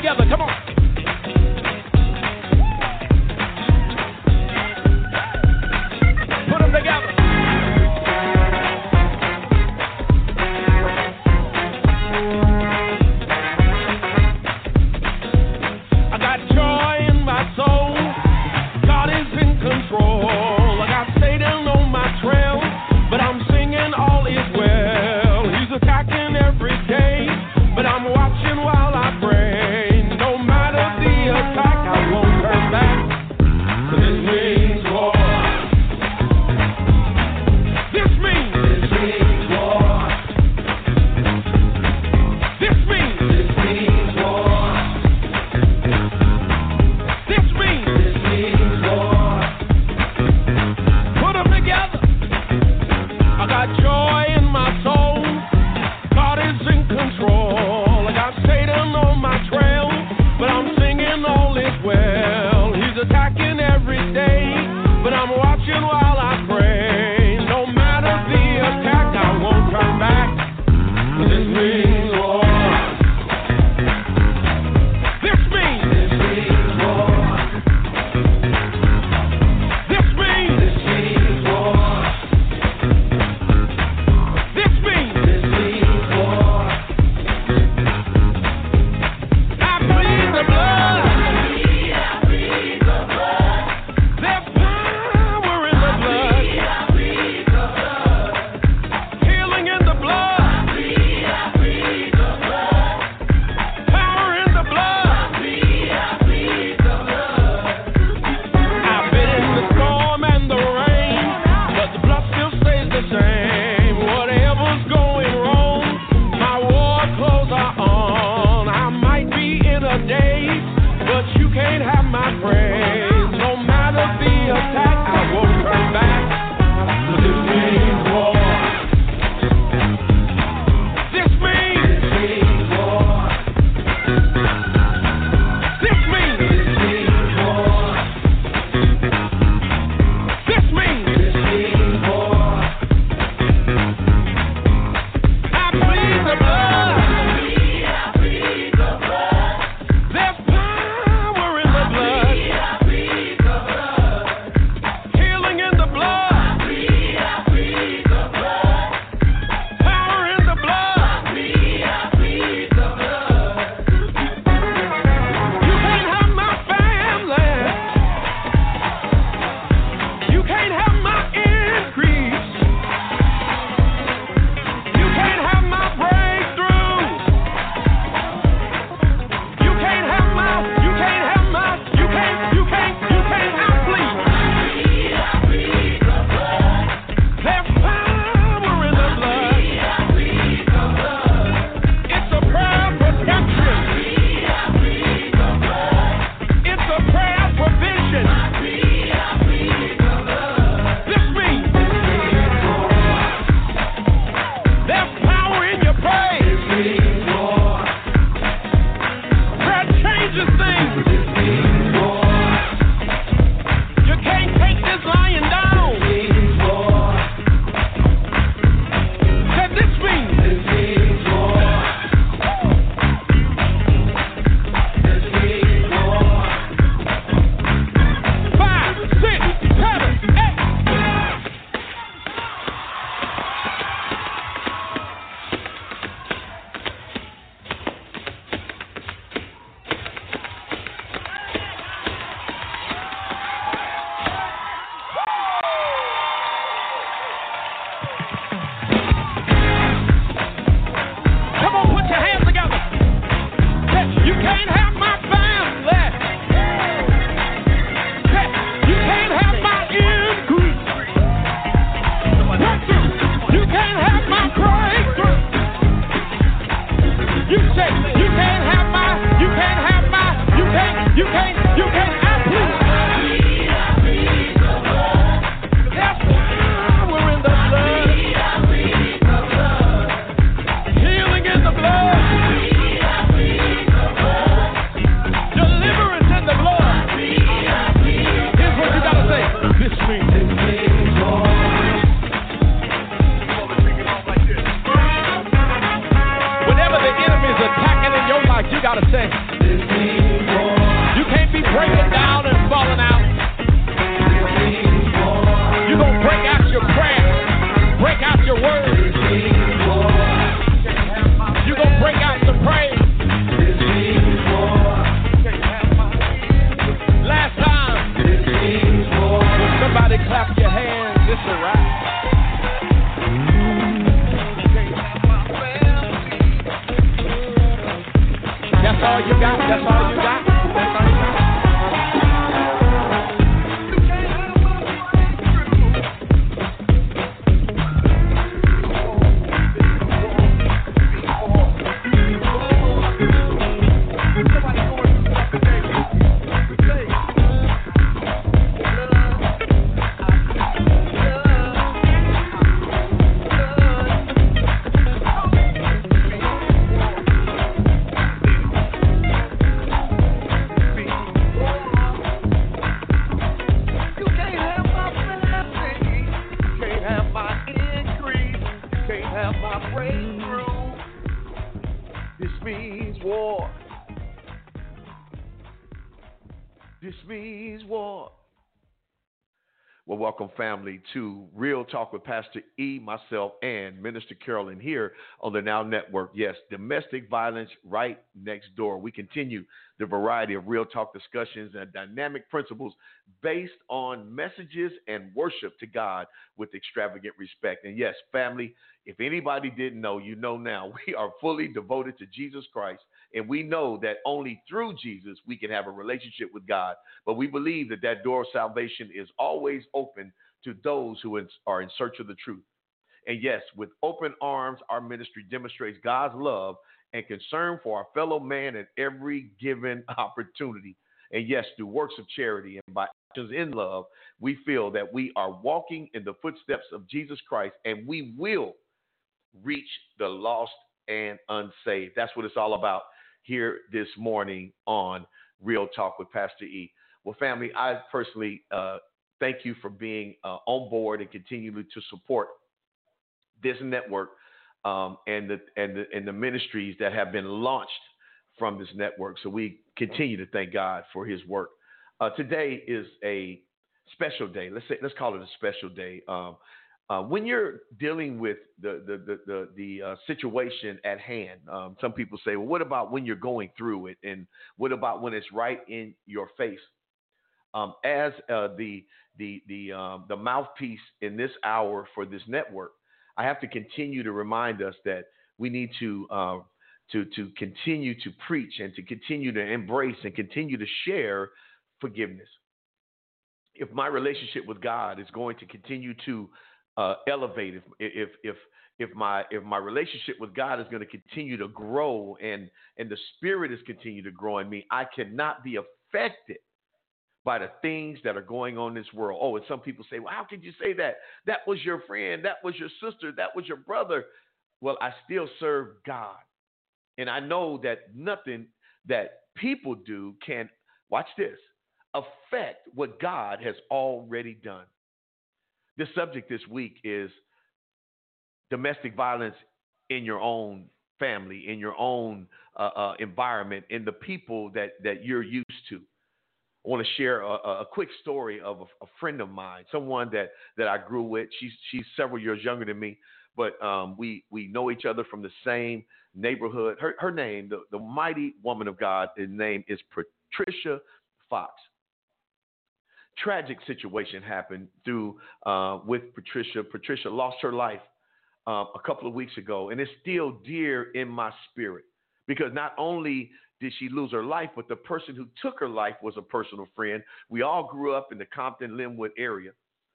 together. Come on. Put them together. I got joy in my soul. God is in control. I got Satan on my trail, but I'm singing all is well. He's attacking every day, but I'm watching while I pray. No matter You can't be breaking down and falling out. You're going to break out your prayer, break out your words. You're going to break out the praise. Last time, when somebody clap your hands, it's a wrap. That's all you got. That's all you got. That's all you got. Well, welcome, family, to Real Talk with Pastor E, myself, and Minister Carolyn here on the Now Network. Yes, domestic violence right next door. We continue the variety of Real Talk discussions and dynamic principles based on messages and worship to God with extravagant respect. And yes, family, if anybody didn't know, you know now, we are fully devoted to Jesus Christ. And we know that only through Jesus we can have a relationship with God. But we believe that that door of salvation is always open to those who are in search of the truth. And yes, with open arms, our ministry demonstrates God's love and concern for our fellow man at every given opportunity. And yes, through works of charity and by actions in love, we feel that we are walking in the footsteps of Jesus Christ, and we will reach the lost and unsaved. That's what it's all about here this morning on Real Talk with Pastor E. Well, family, I personally thank you for being on board and continuing to support this network and the ministries that have been launched from this network. So we continue to thank God for His work. Today is a special day. Let's call it a special day. When you're dealing with the situation at hand, some people say, well, what about when you're going through it? And what about when it's right in your face? As the mouthpiece in this hour for this network, I have to continue to remind us that we need to continue to preach and to continue to embrace and continue to share forgiveness. If my relationship with God is going to continue to elevate, if my relationship with God is going to continue to grow and the Spirit is continue to grow in me, I cannot be affected by the things that are going on in this world. Oh, and some people say, well, how could you say that? That was your friend. That was your sister. That was your brother. Well, I still serve God. And I know that nothing that people do can, watch this, affect what God has already done. The subject this week is domestic violence in your own family, in your own environment, in the people that you're used to. I want to share a quick story of a friend of mine, someone that I grew with. She's several years younger than me, but we know each other from the same neighborhood. Her name, the mighty woman of God, her name is Patricia Fox. Tragic situation happened with Patricia. Patricia lost her life a couple of weeks ago, and it's still dear in my spirit because not only did she lose her life, but the person who took her life was a personal friend. We all grew up in the Compton-Linwood area,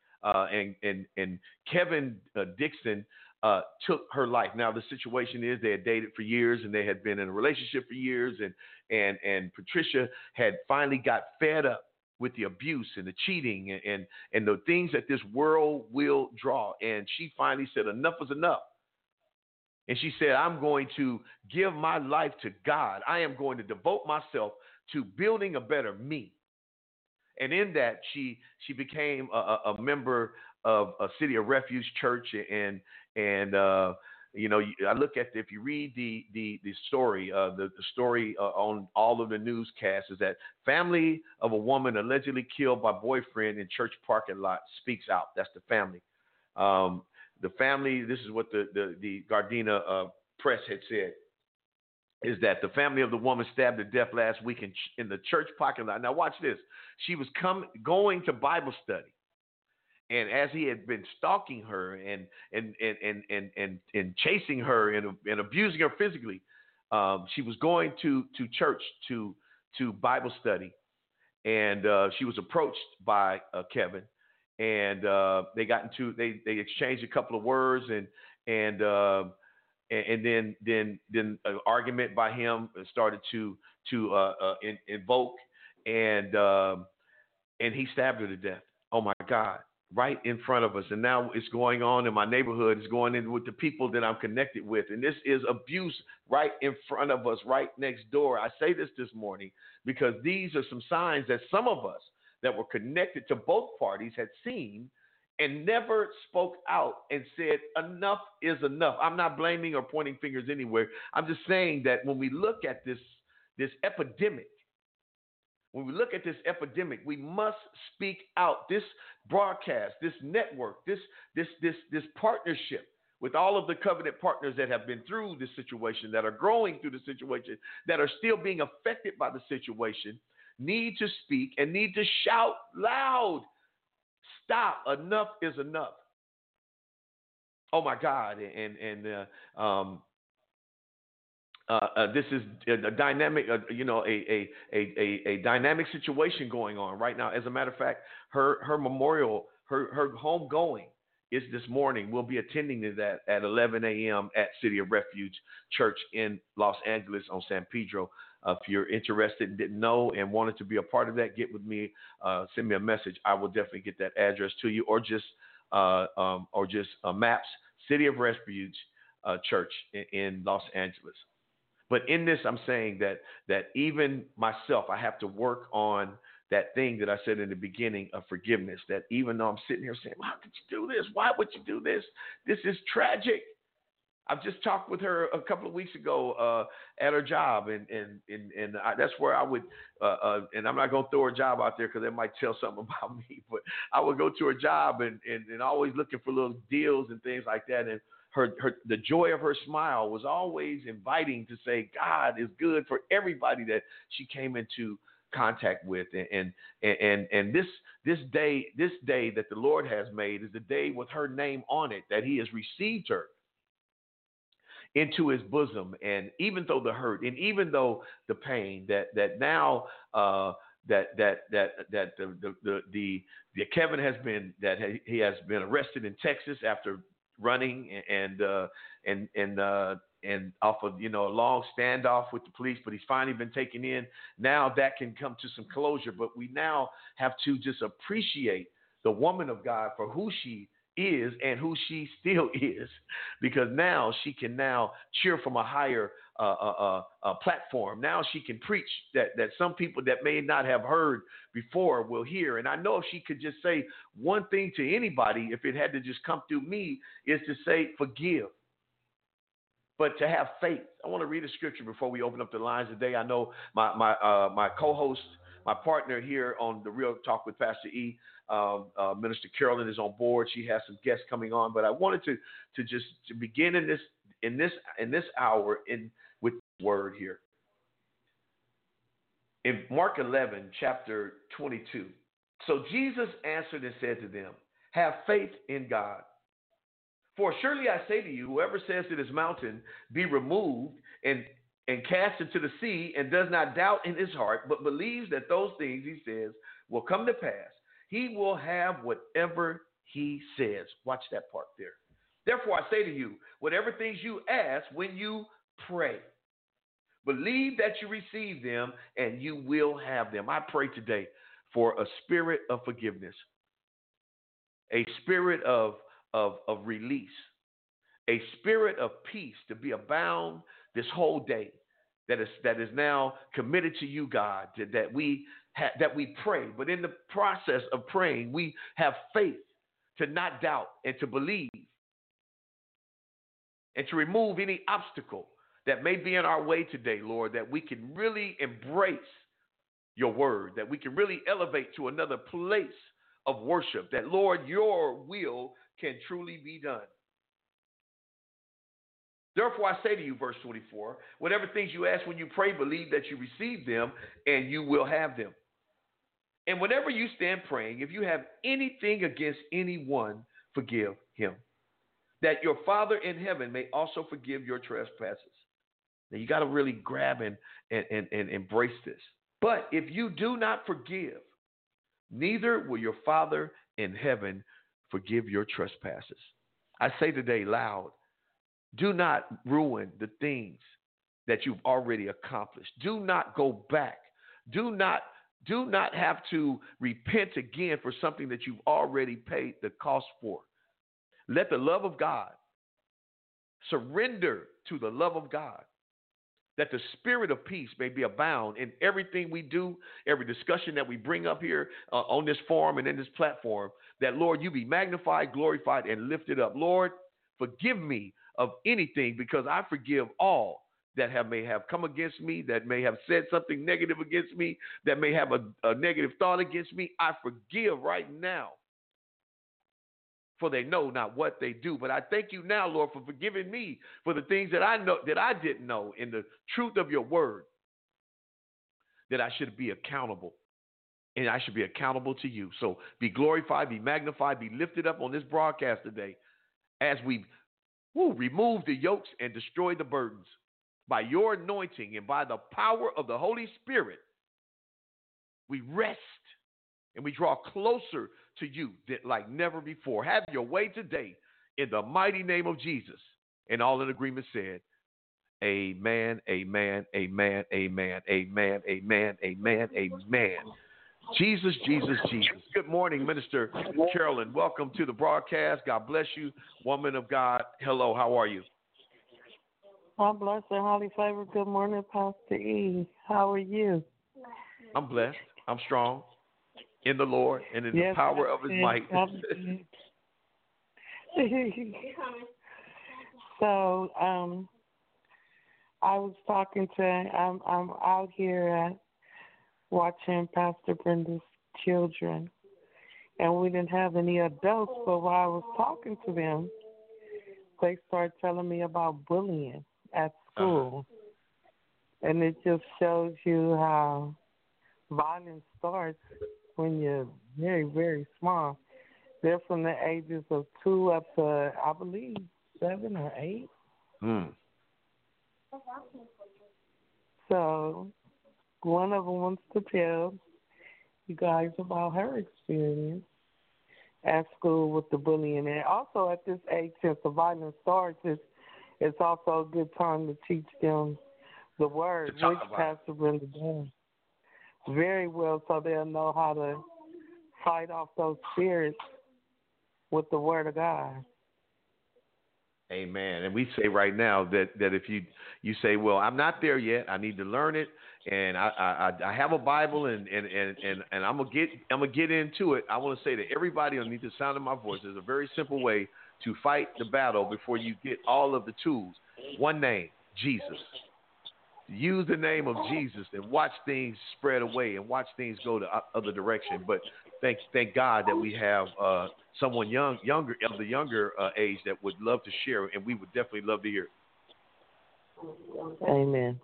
and Kevin Dixon took her life. Now, the situation is they had dated for years, and they had been in a relationship for years, and Patricia had finally got fed up with the abuse and the cheating and the things that this world will draw. And she finally said, enough is enough. And she said, I'm going to give my life to God. I am going to devote myself to building a better me. And in that, she became a member of a City of Refuge church and I look at if you read the story, the story on all of the newscasts is that family of a woman allegedly killed by boyfriend in church parking lot speaks out. That's the family. The family. This is what the Gardena press had said. Is that the family of the woman stabbed to death last week in the church parking lot? Now watch this. She was going to Bible study. And as he had been stalking her and chasing her and abusing her physically, she was going to church to Bible study, and she was approached by Kevin, and they they exchanged a couple of words, and then an argument by him started to invoke, and he stabbed her to death. Oh my God. Right in front of us. And now it's going on in my neighborhood. It's going in with the people that I'm connected with. And this is abuse right in front of us, right next door. I say this morning because these are some signs that some of us that were connected to both parties had seen and never spoke out and said, enough is enough. I'm not blaming or pointing fingers anywhere. I'm just saying that when we look at this epidemic, when we look at this epidemic, we must speak out. This broadcast, this network, this partnership with all of the covenant partners that have been through this situation, that are growing through the situation, that are still being affected by the situation, need to speak and need to shout loud. Stop. Enough is enough. Oh my God. This is a dynamic, a dynamic situation going on right now. As a matter of fact, her memorial, her homegoing is this morning. We'll be attending to that at 11 a.m. at City of Refuge Church in Los Angeles on San Pedro. If you're interested and didn't know and wanted to be a part of that, get with me, send me a message. I will definitely get that address to you, or just maps, City of Refuge Church in Los Angeles. But in this, I'm saying that even myself, I have to work on that thing that I said in the beginning of forgiveness, that even though I'm sitting here saying, how could you do this? Why would you do this? This is tragic. I've just talked with her a couple of weeks ago at her job, and that's where I would, and I'm not going to throw her job out there because it might tell something about me, but I would go to her job and always looking for little deals and things like that. And the joy of her smile was always inviting to say God is good for everybody that she came into contact with. And this day that the Lord has made is the day with her name on it, that He has received her into His bosom. And even though the hurt and even though the pain that now that Kevin has been, that he has been arrested in Texas after running and off of a long standoff with the police, but he's finally been taken in. Now that can come to some closure, but we now have to just appreciate the woman of God for who she is and who she still is, because now she can now cheer from a higher platform. Now she can preach that some people that may not have heard before will hear. And I know if she could just say one thing to anybody, if it had to just come through me, is to say forgive, but to have faith. I want to read a scripture before we open up the lines today. I know my co-host, my partner here on the Real Talk with Pastor E, Minister Carolyn, is on board. She has some guests coming on, but I wanted to begin in this hour with this word here in Mark 11, chapter 22. So Jesus answered and said to them, "Have faith in God. For surely I say to you, whoever says to this mountain, be removed and cast into the sea, and does not doubt in his heart, but believes that those things he says will come to pass, he will have whatever he says." Watch that part there. "Therefore I say to you, whatever things you ask when you pray, believe that you receive them and you will have them." I pray today for a spirit of forgiveness, a spirit of release, a spirit of peace to be abound this whole day, that is now committed to you, God, that we pray. But in the process of praying, we have faith to not doubt and to believe and to remove any obstacle that may be in our way today, Lord, that we can really embrace your word, that we can really elevate to another place of worship, that, Lord, your will can truly be done. Therefore, I say to you, verse 24, whatever things you ask when you pray, believe that you receive them and you will have them. And whenever you stand praying, if you have anything against anyone, forgive him, that your Father in heaven may also forgive your trespasses. Now, you got to really grab and embrace this. But if you do not forgive, neither will your Father in heaven forgive your trespasses. I say today loud, do not ruin the things that you've already accomplished. Do not go back. Do not have to repent again for something that you've already paid the cost for. Let the love of God surrender to the love of God, that the spirit of peace may be abound in everything we do, every discussion that we bring up here on this forum and in this platform, that, Lord, you be magnified, glorified, and lifted up. Lord, forgive me of anything, because I forgive all that may have come against me, that may have said something negative against me, that may have a negative thought against me. I forgive right now, for they know not what they do. But I thank you now, Lord, for forgiving me for the things that I know that I didn't know in the truth of your word, that I should be accountable, and I should be accountable to you. So be glorified, be magnified, be lifted up on this broadcast today as we remove the yokes and destroy the burdens by your anointing and by the power of the Holy Spirit. We rest and we draw closer to you like never before. Have your way today in the mighty name of Jesus. And all in agreement said, amen, amen, amen, amen, amen, amen, amen, amen. Jesus, Jesus, Jesus. Good morning, Minister Carolyn. Welcome to the broadcast. God bless you, woman of God. Hello, how are you? I'm blessed and highly favored. Good morning, Pastor E. How are you? I'm blessed. I'm strong in the Lord and in the power of his might. So, I was talking to, I'm out here watching Pastor Brenda's children, and we didn't have any adults, but while I was talking to them, they started telling me about bullying at school. And it just shows you how violence starts when you're very, very small. They're from the ages of 2 up to, I believe, 7 or 8. So one of them wants to tell you guys about her experience at school with the bullying. And also at this age, since the violence starts, it's also a good time to teach them the word, which Pastor Brenda does very well, so they'll know how to fight off those spirits with the word of God. Amen. And we say right now that if you say, well, I'm not there yet, I need to learn it, and I have a Bible, and I'm gonna get into it. I want to say to everybody underneath the sound of my voice, there's a very simple way to fight the battle before you get all of the tools. One name, Jesus. Use the name of Jesus and watch things spread away and watch things go the other direction. But thank God that we have someone younger of the younger age that would love to share, and we would definitely love to hear. Amen.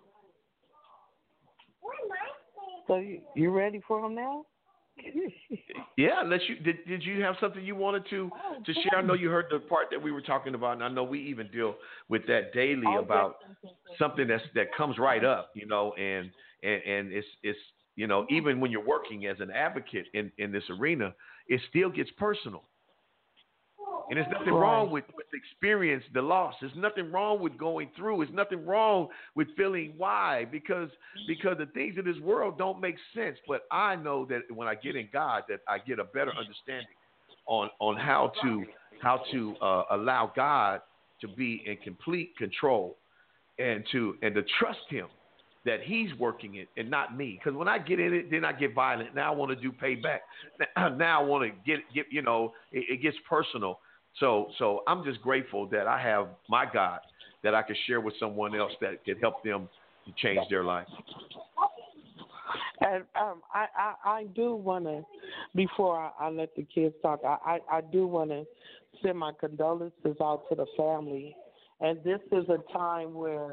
So you ready for him now? Yeah, did you have something you wanted to share? I know you heard the part that we were talking about, and I know we even deal with that daily about something that comes right up, and it's even when you're working as an advocate in this arena, it still gets personal. And there's nothing wrong with experience the loss. There's nothing wrong with going through. There's nothing wrong with feeling why, because the things in this world don't make sense. But I know that when I get in God, that I get a better understanding on how to allow God to be in complete control and to trust Him that He's working it and not me. Because when I get in it, then I get violent. Now I want to do payback. Now I want to get it gets personal. So I'm just grateful that I have my God that I could share with someone else that could help them to change their life? And I do want to, before I let the kids talk, I do want to send my condolences out to the family. And this is a time where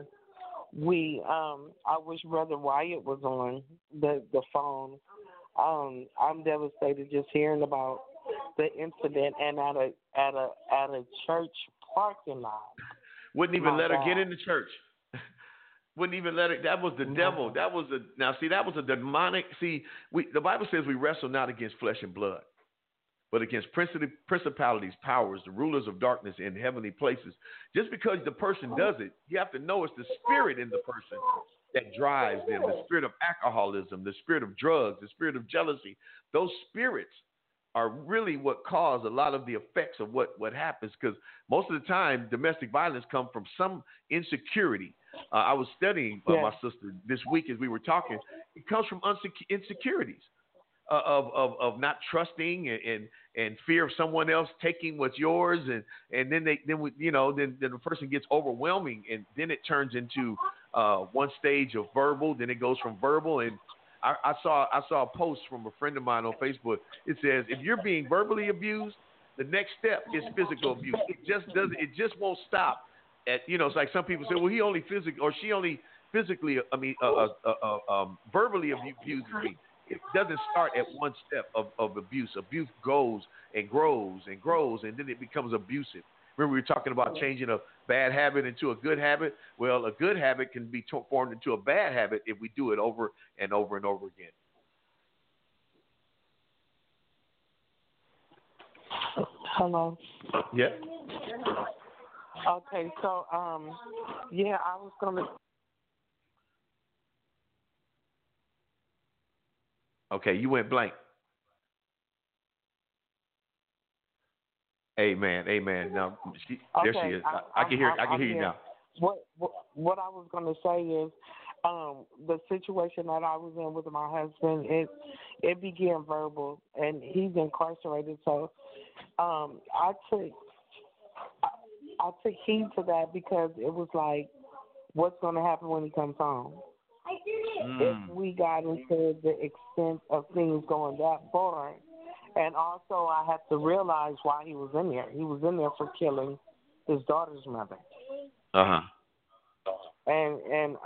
I wish Brother Wyatt was on the phone. I'm devastated just hearing about the incident and at a church parking lot. Wouldn't even let her get in the church. Wouldn't even let it. That was the devil. That was that was a demonic. See, the Bible says we wrestle not against flesh and blood, but against principalities, powers, the rulers of darkness in heavenly places. Just because the person does it, you have to know it's the spirit in the person that drives them. The spirit of alcoholism, the spirit of drugs, the spirit of jealousy. Those spirits are really what cause a lot of the effects of what happens, because most of the time domestic violence comes from some insecurity. I was studying my sister this week as we were talking. It comes from insecurities of not trusting and fear of someone else taking what's yours, and then the person gets overwhelming, and then it turns into one stage of verbal, then it goes from verbal. And I saw a post from a friend of mine on Facebook. It says, if you're being verbally abused, the next step is physical abuse. It just won't stop at, it's like some people say, well, he only physically or she only physically, verbally abuses me. It doesn't start at one step of abuse. Abuse goes and grows and grows, and then it becomes abusive. Remember, we were talking about changing a bad habit into a good habit. Well, a good habit can be formed into a bad habit if we do it over and over and over again. Hello. Yeah. Okay, so I was gonna. Okay, you went blank. Amen. Now, there she is. I can hear you now. What I was going to say is, the situation that I was in with my husband, it began verbal, and he's incarcerated. So, I took heed to that, because it was like, what's going to happen when he comes home? If we got into the extent of things going that far. And also, I had to realize why he was in there. He was in there for killing his daughter's mother. And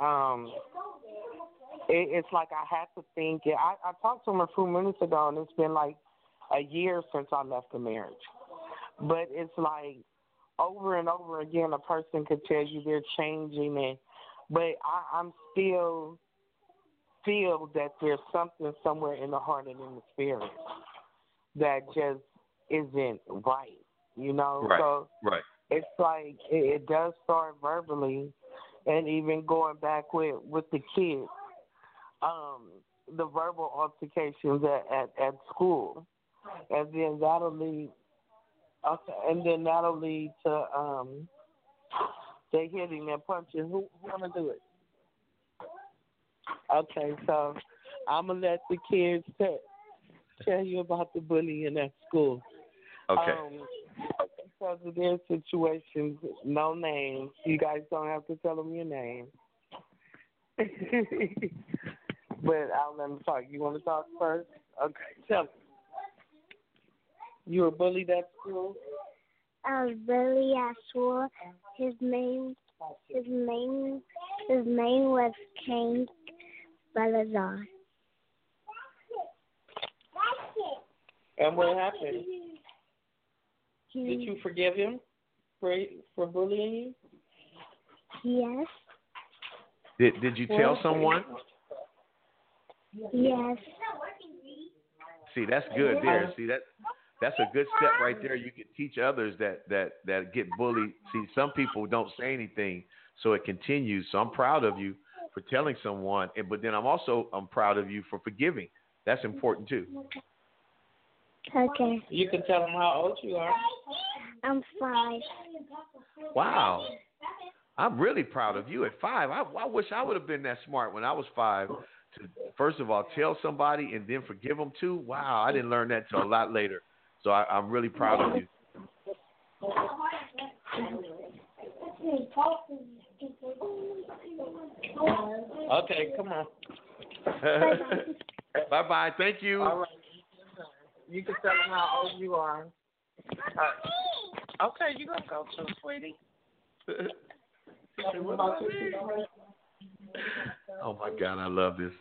it's like I had to think. I talked to him a few minutes ago, and it's been like a year since I left the marriage. But it's like over and over again, a person could tell you they're changing, but I'm still feel that there's something somewhere in the heart and in the spirit that just isn't right, Right. So it's like it does start verbally, and even going back with the kids, the verbal altercations at school, and then that'll lead to the hitting and punching. Who wanna do it? Okay, so I'm gonna let the kids tell you about the bullying at school. Okay. Because of their situations, no names. You guys don't have to tell them your name. But I'll let them talk. You want to talk first? Okay, tell me. You were bullied at school? I was bullied at school. His name was King Balazar. And what happened? Did you forgive him for bullying you? Yes. Did you tell someone? Yes. See, that's good there. See, that's a good step right there. You can teach others that get bullied. See, some people don't say anything, so it continues. So I'm proud of you for telling someone, but then I'm proud of you for forgiving. That's important too. Okay. You can tell them how old you are. I'm 5. Wow. I'm really proud of you at 5. I wish I would have been that smart when I was 5 to, first of all, tell somebody and then forgive them too. Wow, I didn't learn that till a lot later. So I'm really proud of you. Okay, come on. Bye-bye. Thank you. All right. You can tell them how old you are. Okay, you're going to go too, sweetie. Oh, my God. I love this.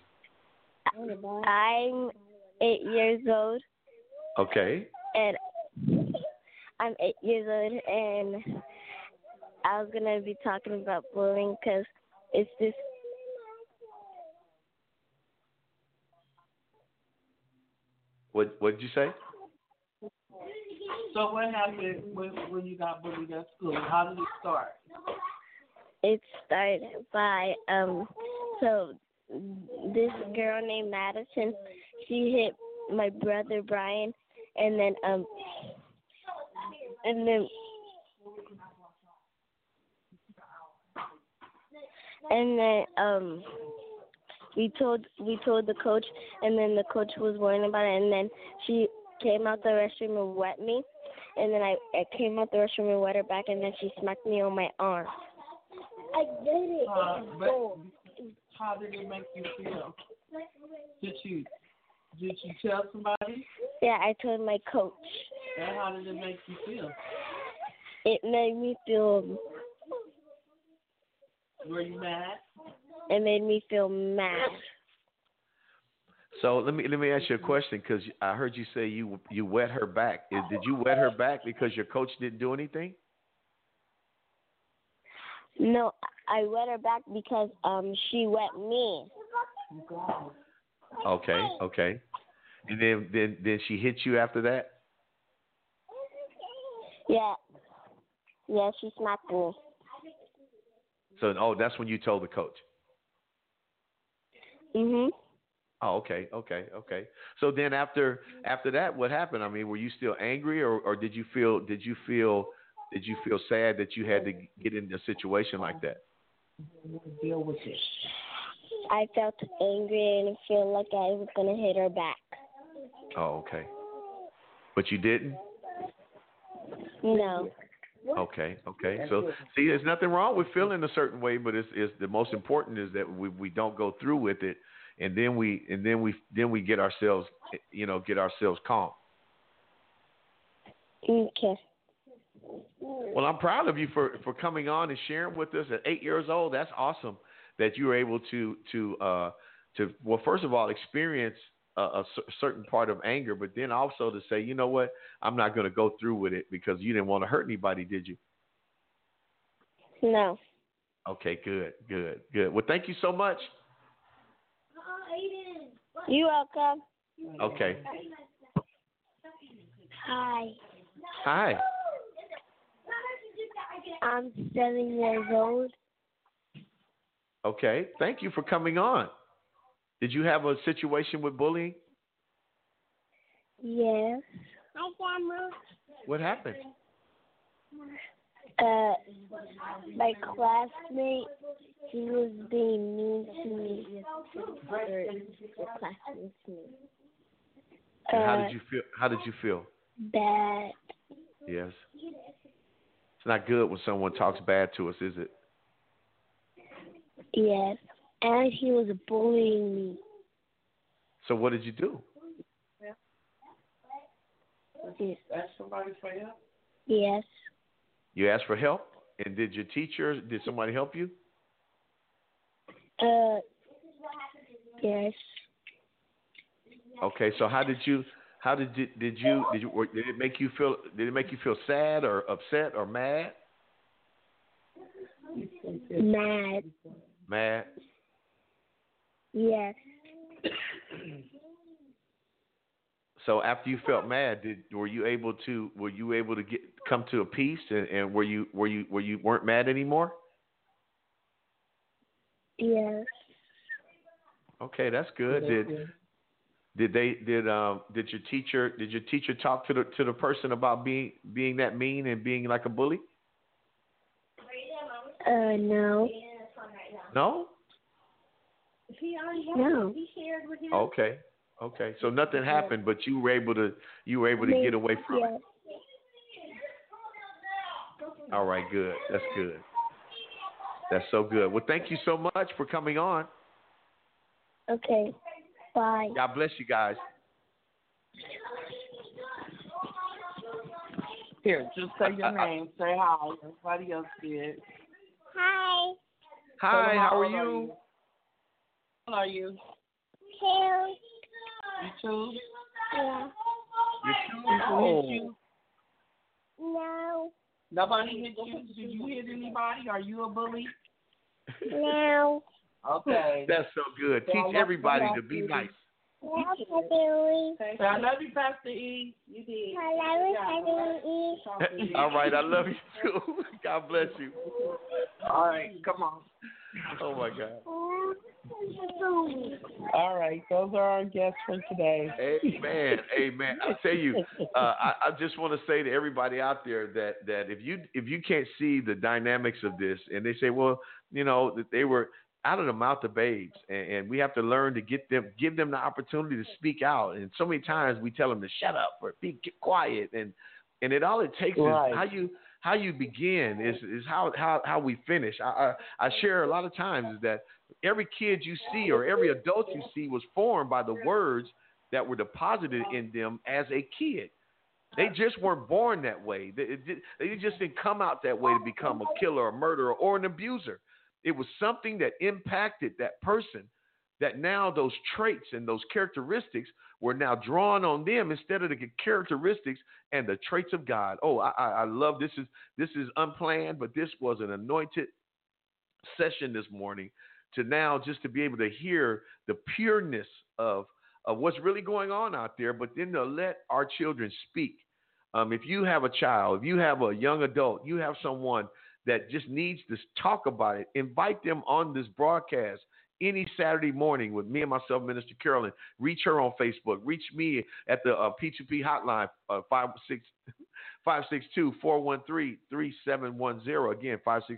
I'm 8 years old. Okay. And I'm 8 years old, and I was going to be talking about bullying because it's this. What did you say? So what happened when you got bullied at school? How did it start? It started by, so this girl named Madison, she hit my brother Brian, and then we told the coach, and then the coach was worrying about it, and then she came out the restroom and wet me, and then I came out the restroom and wet her back, and then she smacked me on my arm. I did it. How did it make you feel? Did you tell somebody? Yeah, I told my coach. And how did it make you feel? It made me feel. Were you mad? It made me feel mad. So let me ask you a question, because I heard you say you wet her back. Did you wet her back because your coach didn't do anything? No, I wet her back because she wet me. Okay. And then she hit you after that? Yeah. Yeah, she smacked me. So that's when you told the coach. Mhm. Oh, okay. So then after that, what happened? I mean, were you still angry, or did you feel sad that you had to get in a situation like that? Deal with it. I felt angry and feel like I was gonna hit her back. Oh, okay. But you didn't? No. Okay. So see, there's nothing wrong with feeling a certain way, but it's the most important is that we don't go through with it, and then we get ourselves calm. Okay. Well, I'm proud of you for coming on and sharing with us at 8 years old. That's awesome that you were able to well, first of all, experience a certain part of anger, but then also to say, you know what, I'm not going to go through with it because you didn't want to hurt anybody, did you? No. Okay, good. Well, thank you so much. You're welcome. Okay. Hi. I'm 7 years old. Okay, thank you for coming on. Did you have a situation with bullying? Yes. Hi, Grandma. What happened? My classmate, he was being mean to me. The classmates to me. And how did you feel? Bad. Yes. It's not good when someone talks bad to us, is it? Yes. And he was bullying me. So what did you do? Ask somebody for help? Yes. You asked for help? And did somebody help you? Yes. Okay, so did it make you feel sad or upset or mad? Mad. Yes. So after you felt mad, were you able to come to a peace and were you weren't mad anymore? Yes. Okay, that's good. Did your teacher talk to the person about being that mean and being like a bully? No. No? No. Okay. So nothing happened, but you were able to get away from it. All right, good. That's good. That's so good. Well, thank you so much for coming on. Okay. Bye. God bless you guys. Here, just say your name. Say hi. Everybody else did. Hi. Hi, how are you? How are you? Two. You too? Yeah. People hit you? No. Nobody hit you? Did you hit anybody? Are you a bully? No. Okay. That's so good. So Teach everybody to be nice. Papa Billy. So I love you, Pastor E. You did. I love you, Pastor E. All right, I love you too. God bless you. All right, come on. Oh my God. All right, those are our guests for today. Amen. Amen. I tell you, I just want to say to everybody out there that if you can't see the dynamics of this, and they say, well, you know, that they were out of the mouth of babes, and we have to learn to give them the opportunity to speak out. And so many times we tell them to shut up or get quiet, and all it takes Right. is how you begin is how we finish. I share a lot of times is that every kid you see or every adult you see was formed by the words that were deposited in them as a kid. They just weren't born that way. They just didn't come out that way to become a killer, a murderer, or an abuser. It was something that impacted that person, that now those traits and those characteristics were now drawn on them instead of the characteristics and the traits of God. Oh, I love this. This is unplanned, but this was an anointed session this morning to now just to be able to hear the pureness of what's really going on out there, but then to let our children speak. If you have a child, if you have a young adult, you have someone that just needs to talk about it, invite them on this broadcast any Saturday morning with me and myself, Minister Carolyn. Reach her on Facebook. Reach me at the P2P hotline, 562-413-3710. Again,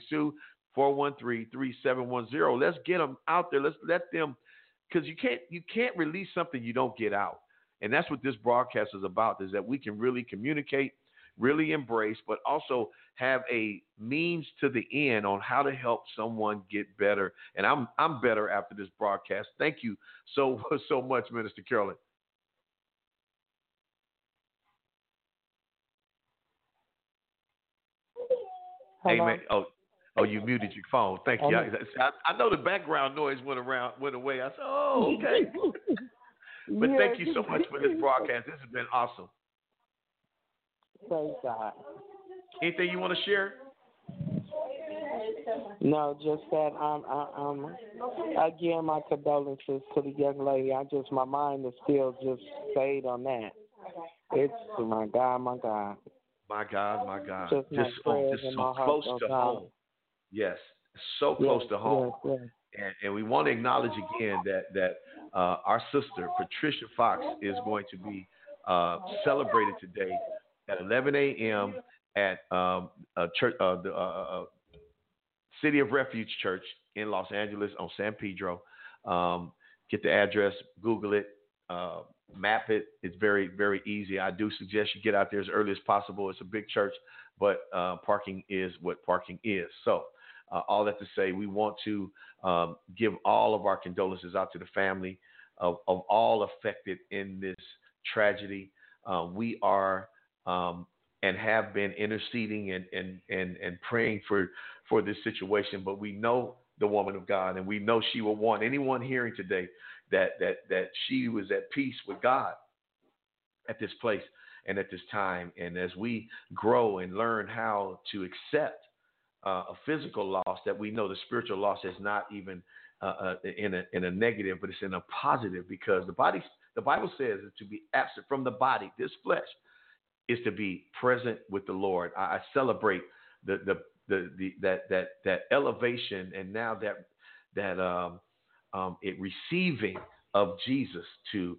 562-413-3710. Let's get them out there. Let's let them, because you can't release something you don't get out. And that's what this broadcast is about, is that we can really communicate, really embrace, but also have a means to the end on how to help someone get better. And I'm better after this broadcast. Thank you so much, Minister Carolyn. Amen. Oh, you muted your phone. Thank you. I know the background noise went away. I said, oh, okay. But thank you so much for this broadcast. This has been awesome. Praise God. Anything you want to share? No, just that again, my condolences to the young lady. My mind is still just stayed on that. It's my God. My God. Just so close to home. Yes, so close to home. Yes. And we want to acknowledge again that our sister Patricia Fox is going to be celebrated today at 11 a.m. at church, the City of Refuge Church in Los Angeles on San Pedro. Get the address, Google it, map it. It's very, very easy. I do suggest you get out there as early as possible. It's a big church, but parking is what parking is. So all that to say, we want to give all of our condolences out to the family of all affected in this tragedy. We are and have been interceding and praying for this situation, but we know the woman of God, and we know she will want anyone hearing today that she was at peace with God at this place and at this time. And as we grow and learn how to accept a physical loss, that we know the spiritual loss is not even in a negative, but it's in a positive, because the Bible says that to be absent from the body, this flesh, is to be present with the Lord. I celebrate that elevation, and now that it receiving of Jesus to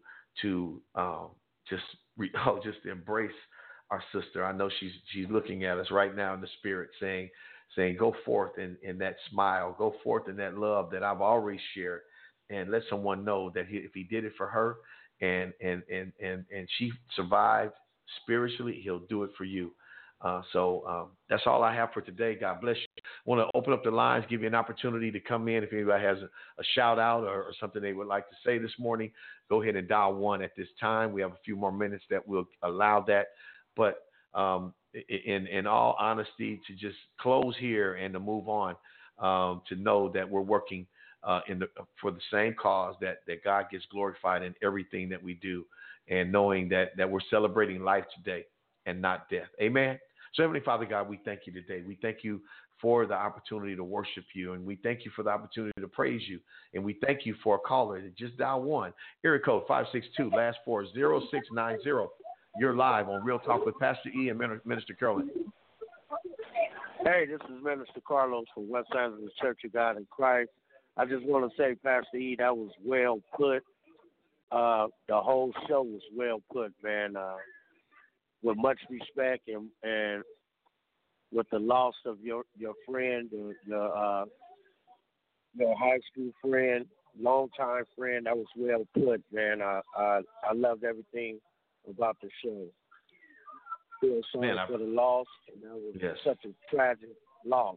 just embrace our sister. I know she's looking at us right now in the spirit, saying, go forth in that smile, go forth in that love that I've already shared, and let someone know that if he did it for her and she survived spiritually, he'll do it for you. So that's all I have for today. God bless you. want to open up the lines, give you an opportunity to come in. If anybody has a shout out or something they would like to say this morning, go ahead and dial 1 at this time. We have a few more minutes that will allow that. But in all honesty, to just close here and to move on, to know that we're working for the same cause, that God gets glorified in everything that we do, and knowing that we're celebrating life today and not death. Amen. So Heavenly Father God, we thank you today. We thank you for the opportunity to worship you, and we thank you for the opportunity to praise you, and we thank you for a caller that just dial 1, area code 562, last 4 0690. You're live on Real Talk with Pastor E and Minister Carolyn. Hey, this is Minister Carlos from West Angeles Church of God in Christ. I just want to say, Pastor E, that was well put. The whole show was well put, man. With much respect and with the loss of your friend, your high school friend, longtime friend, that was well put, man. I loved everything about the show. Feel sorry for the loss, and that was such a tragic loss.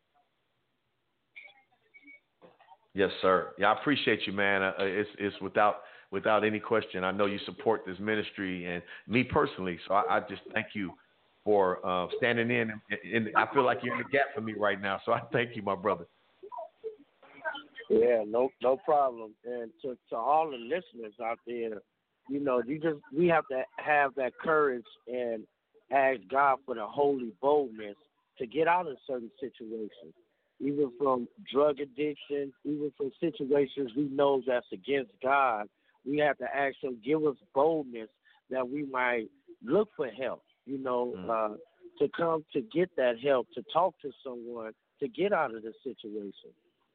Yes, sir. Yeah, I appreciate you, man. It's without any question. I know you support this ministry and me personally, so I just thank you for standing in. And I feel like you're in the gap for me right now, so I thank you, my brother. Yeah, no problem. And to all the listeners out there, we have to have that courage and ask God for the holy boldness to get out of certain situations, even from drug addiction, even from situations we know that's against God. We have to ask Him, give us boldness that we might look for help, to come to get that help, to talk to someone, to get out of the situation.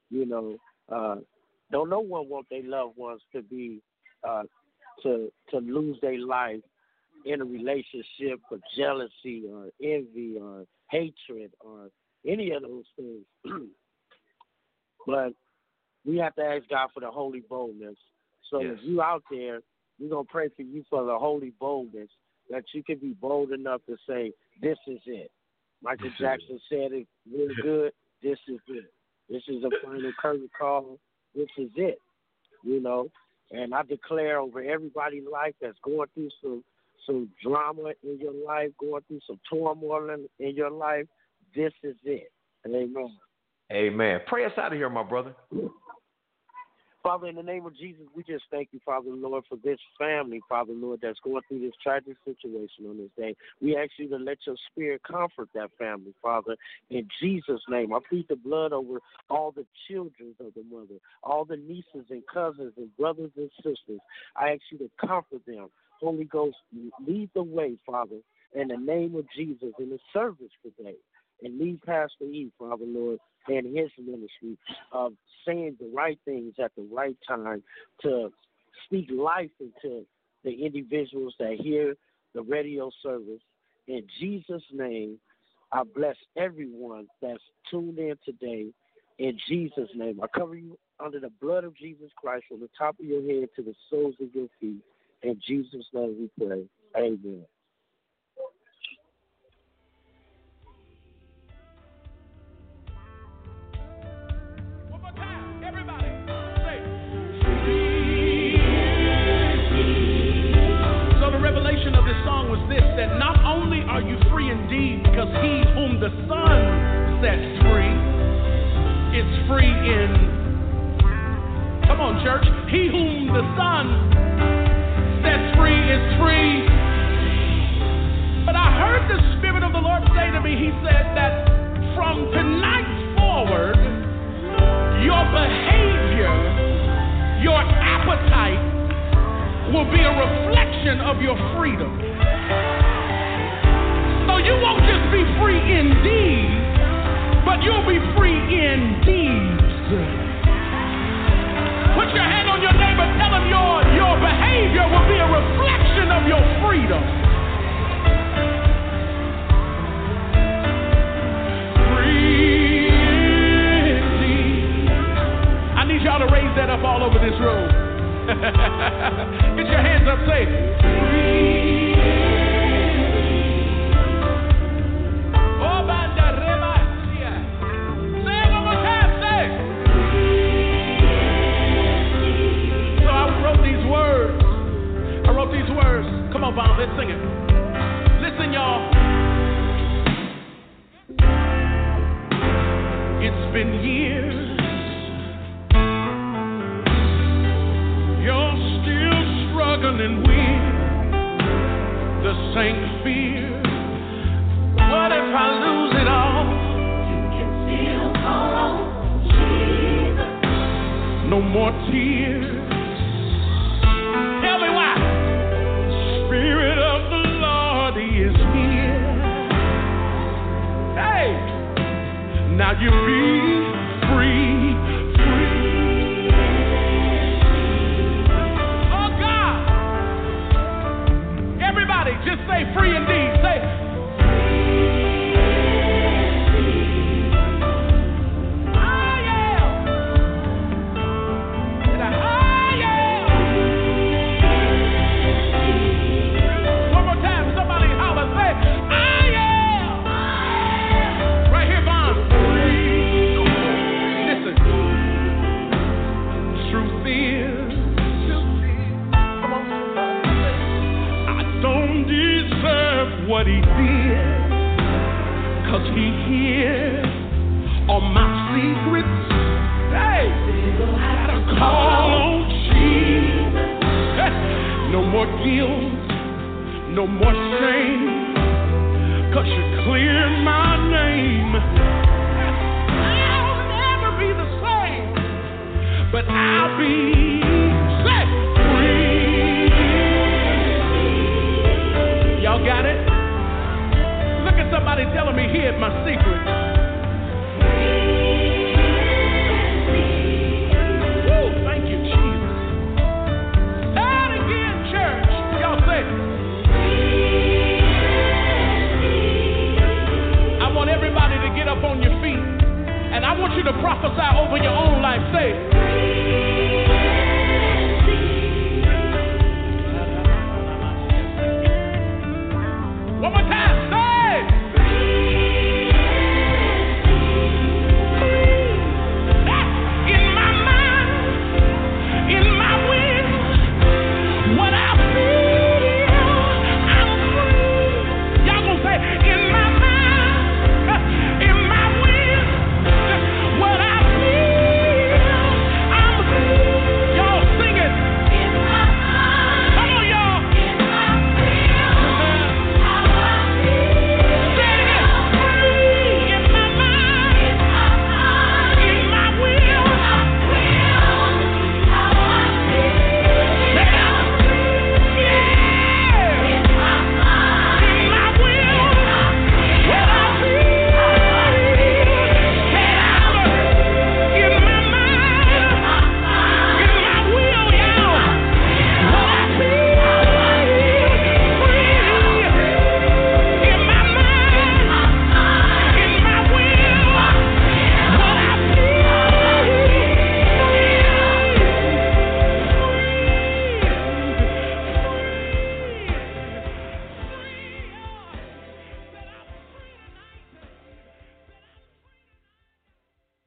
Don't no one want their loved ones to be to lose their life in a relationship for jealousy or envy or hatred or any of those things. But we have to ask God for the holy boldness. So if you out there, we're going to pray for you for the holy boldness, that you can be bold enough to say, this is it. Michael Jackson said it real good. This is it. This is a final curtain call. This is it. And I declare over everybody's life that's going through some drama in your life, going through some turmoil in your life, this is it. And amen. Amen. Pray us out of here, my brother. Father, in the name of Jesus, we just thank you, Father, Lord, for this family, Father, Lord, that's going through this tragic situation on this day. We ask you to let your spirit comfort that family, Father, in Jesus' name. I plead the blood over all the children of the mother, all the nieces and cousins and brothers and sisters. I ask you to comfort them. Holy Ghost, lead the way, Father, in the name of Jesus, in the service today. And lead Pastor E, Father, Lord, and his ministry of saying the right things at the right time to speak life into the individuals that hear the radio service. In Jesus' name, I bless everyone that's tuned in today. In Jesus' name, I cover you under the blood of Jesus Christ from the top of your head to the soles of your feet. In Jesus' name we pray. Amen. Revelation of this song was this, that not only are you free indeed, because he whom the Son sets free is free in, come on church, he whom the Son sets free is free. But I heard the Spirit of the Lord say to me, he said that from tonight forward, your behavior, your appetite will be a reflection of your freedom. So you won't just be free indeed, but you'll be free in deeds. Put your hand on your neighbor, tell him your behavior will be a reflection of your freedom. Free indeed. I need y'all to raise that up all over this room. Get your hands up, say free. Oh, on, Bob, let's sing it. Listen, y'all. It's been years. You're still struggling with the same fear. What if I lose it all? You can still call on Jesus. No more tears. Tell me why. Spirit of the Lord is here. Hey, now you be free. Oh God. Everybody just say free indeed. Say what he did, 'cause he hears all my secrets. Hey, gotta call on Jesus. Hey, no more guilt, no more shame, 'cause you cleared my name. I'll never be the same, but I'll be set free. Y'all got it? Somebody telling me he hid my secret. Woo, thank you, Jesus. Say it again, church. Y'all say it. I want everybody to get up on your feet, and I want you to prophesy over your own